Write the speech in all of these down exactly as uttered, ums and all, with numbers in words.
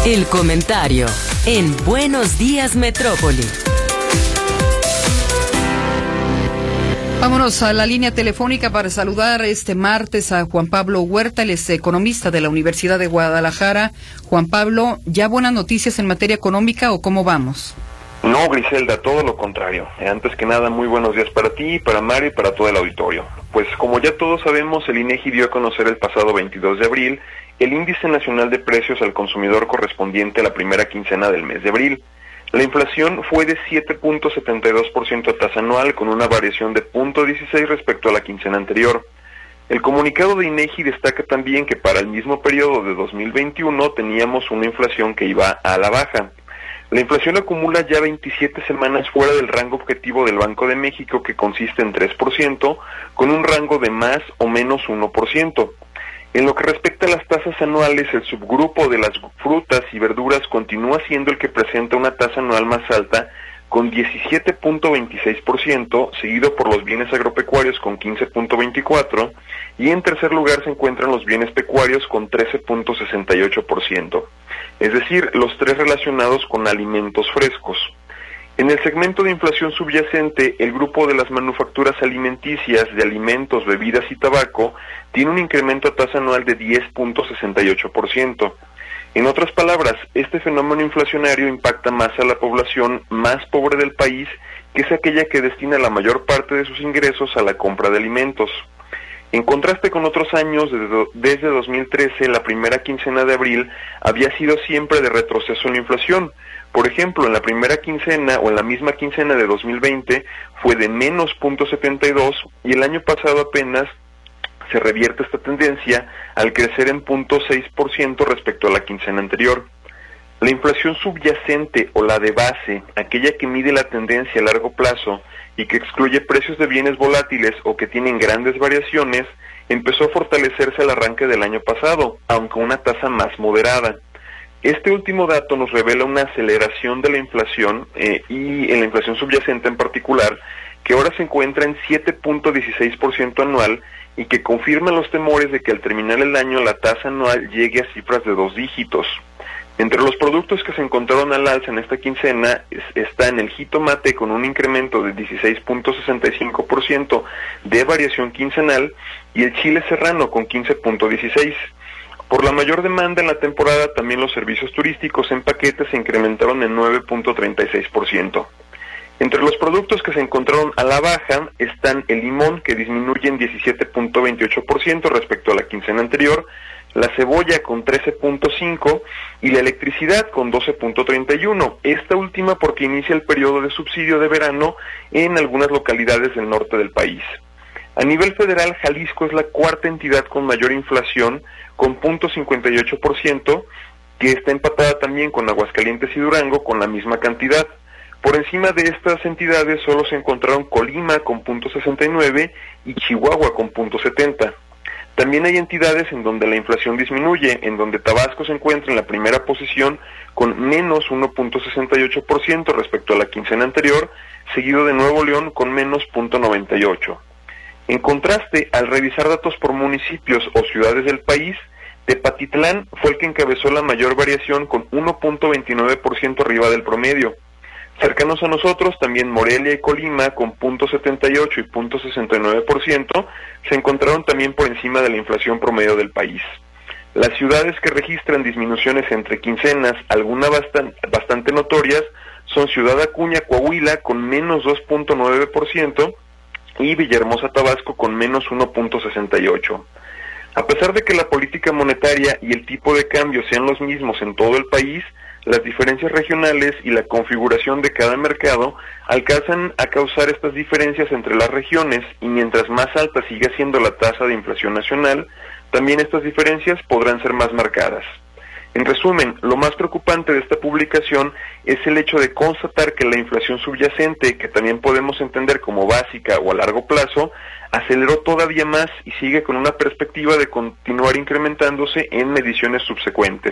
El comentario en Buenos Días Metrópoli. Vámonos a la línea telefónica para saludar este martes a Juan Pablo Huerta, él es economista de la Universidad de Guadalajara. Juan Pablo, ¿ya buenas noticias en materia económica o cómo vamos? No, Griselda, todo lo contrario. Antes que nada, muy buenos días para ti, para Mario y para todo el auditorio. Pues como ya todos sabemos, el INEGI dio a conocer el pasado veintidós de abril el Índice Nacional de Precios al Consumidor correspondiente a la primera quincena del mes de abril. La inflación fue de siete punto setenta y dos por ciento a tasa anual, con una variación de cero punto dieciséis respecto a la quincena anterior. El comunicado de INEGI destaca también que para el mismo periodo de dos mil veintiuno teníamos una inflación que iba a la baja. La inflación acumula ya veintisiete semanas fuera del rango objetivo del Banco de México, que consiste en tres por ciento, con un rango de más o menos uno por ciento. En lo que respecta a las tasas anuales, el subgrupo de las frutas y verduras continúa siendo el que presenta una tasa anual más alta, con diecisiete punto veintiséis por ciento, seguido por los bienes agropecuarios con quince punto veinticuatro por ciento, y en tercer lugar se encuentran los bienes pecuarios con trece punto sesenta y ocho por ciento, es decir, los tres relacionados con alimentos frescos. En el segmento de inflación subyacente, el grupo de las manufacturas alimenticias, de alimentos, bebidas y tabaco, tiene un incremento a tasa anual de diez punto sesenta y ocho por ciento. En otras palabras, este fenómeno inflacionario impacta más a la población más pobre del país, que es aquella que destina la mayor parte de sus ingresos a la compra de alimentos. En contraste con otros años, desde, desde dos mil trece, la primera quincena de abril había sido siempre de retroceso en la inflación. Por ejemplo, en la primera quincena o en la misma quincena de dos mil veinte fue de menos cero punto setenta y dos y el año pasado apenas se revierte esta tendencia al crecer en cero punto seis por ciento respecto a la quincena anterior. La inflación subyacente o la de base, aquella que mide la tendencia a largo plazo y que excluye precios de bienes volátiles o que tienen grandes variaciones, empezó a fortalecerse al arranque del año pasado, aunque a una tasa más moderada. Este último dato nos revela una aceleración de la inflación eh, y en la inflación subyacente en particular, que ahora se encuentra en siete punto dieciséis por ciento anual y que confirma los temores de que al terminar el año la tasa anual llegue a cifras de dos dígitos. Entre los productos que se encontraron al alza en esta quincena es, está en el jitomate con un incremento de dieciséis punto sesenta y cinco por ciento de variación quincenal y el chile serrano con quince punto dieciséis por ciento. Por la mayor demanda en la temporada, también los servicios turísticos en paquete se incrementaron en nueve punto treinta y seis por ciento. Entre los productos que se encontraron a la baja están el limón, que disminuye en diecisiete punto veintiocho por ciento respecto a la quincena anterior, la cebolla con trece punto cinco por ciento y la electricidad con doce punto treinta y uno por ciento, esta última porque inicia el periodo de subsidio de verano en algunas localidades del norte del país. A nivel federal, Jalisco es la cuarta entidad con mayor inflación, con cero punto cincuenta y ocho por ciento, que está empatada también con Aguascalientes y Durango con la misma cantidad. Por encima de estas entidades solo se encontraron Colima con cero punto sesenta y nueve y Chihuahua con cero punto setenta. También hay entidades en donde la inflación disminuye, en donde Tabasco se encuentra en la primera posición con menos uno punto sesenta y ocho por ciento respecto a la quincena anterior, seguido de Nuevo León con menos cero punto noventa y ocho por ciento. En contraste, al revisar datos por municipios o ciudades del país, Tepatitlán fue el que encabezó la mayor variación con uno punto veintinueve por ciento arriba del promedio. Cercanos a nosotros, también Morelia y Colima, con cero punto setenta y ocho y cero punto sesenta y nueve por ciento, se encontraron también por encima de la inflación promedio del país. Las ciudades que registran disminuciones entre quincenas, algunas bastan, bastante notorias, son Ciudad Acuña, Coahuila, con menos dos punto nueve por ciento, y Villahermosa, Tabasco, con menos uno punto sesenta y ocho por ciento. A pesar de que la política monetaria y el tipo de cambio sean los mismos en todo el país, las diferencias regionales y la configuración de cada mercado alcanzan a causar estas diferencias entre las regiones, y mientras más alta siga siendo la tasa de inflación nacional, también estas diferencias podrán ser más marcadas. En resumen, lo más preocupante de esta publicación es el hecho de constatar que la inflación subyacente, que también podemos entender como básica o a largo plazo, aceleró todavía más y sigue con una perspectiva de continuar incrementándose en mediciones subsecuentes.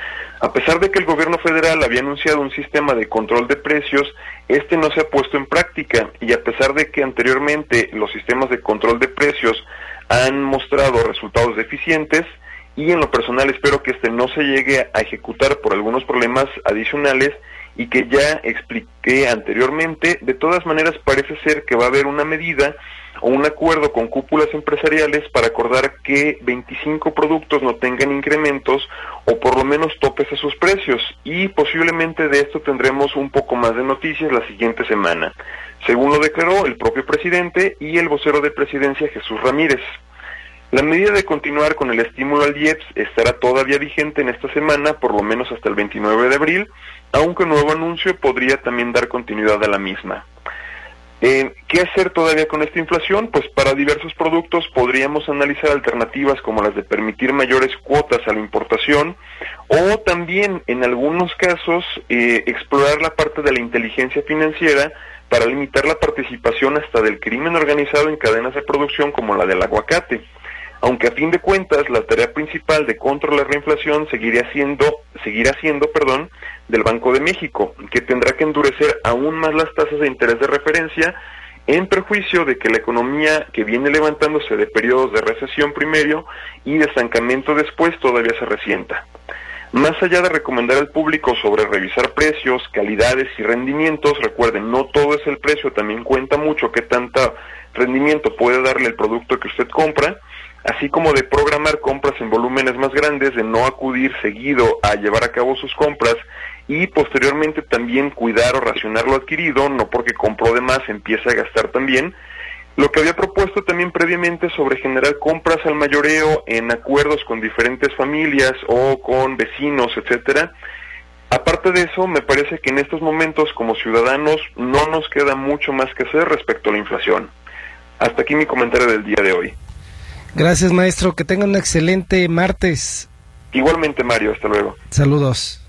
A pesar de que el gobierno federal había anunciado un sistema de control de precios, este no se ha puesto en práctica, y a pesar de que anteriormente los sistemas de control de precios han mostrado resultados deficientes, y en lo personal espero que este no se llegue a ejecutar por algunos problemas adicionales y que ya expliqué anteriormente. De todas maneras, parece ser que va a haber una medida o un acuerdo con cúpulas empresariales para acordar que veinticinco productos no tengan incrementos o por lo menos topes a sus precios, y posiblemente de esto tendremos un poco más de noticias la siguiente semana, según lo declaró el propio presidente y el vocero de Presidencia, Jesús Ramírez. La medida de continuar con el estímulo al I E P S estará todavía vigente en esta semana, por lo menos hasta el veintinueve de abril, aunque un nuevo anuncio podría también dar continuidad a la misma. Eh, ¿Qué hacer todavía con esta inflación? Pues para diversos productos podríamos analizar alternativas como las de permitir mayores cuotas a la importación, o también en algunos casos eh, explorar la parte de la inteligencia financiera para limitar la participación hasta del crimen organizado en cadenas de producción como la del aguacate. Aunque a fin de cuentas la tarea principal de controlar la inflación seguirá siendo, seguirá siendo, perdón, del Banco de México, que tendrá que endurecer aún más las tasas de interés de referencia, en perjuicio de que la economía que viene levantándose de periodos de recesión primero y de estancamiento después todavía se resienta. Más allá de recomendar al público sobre revisar precios, calidades y rendimientos, recuerden, no todo es el precio, también cuenta mucho qué tanto rendimiento puede darle el producto que usted compra, así como de programar compras en volúmenes más grandes, de no acudir seguido a llevar a cabo sus compras y posteriormente también cuidar o racionar lo adquirido, no porque compró de más empiece a gastar también. Lo que había propuesto también previamente sobre generar compras al mayoreo en acuerdos con diferentes familias o con vecinos, etcétera. Aparte de eso, me parece que en estos momentos como ciudadanos no nos queda mucho más que hacer respecto a la inflación. Hasta aquí mi comentario del día de hoy. Gracias, maestro. Que tenga un excelente martes. Igualmente, Mario. Hasta luego. Saludos.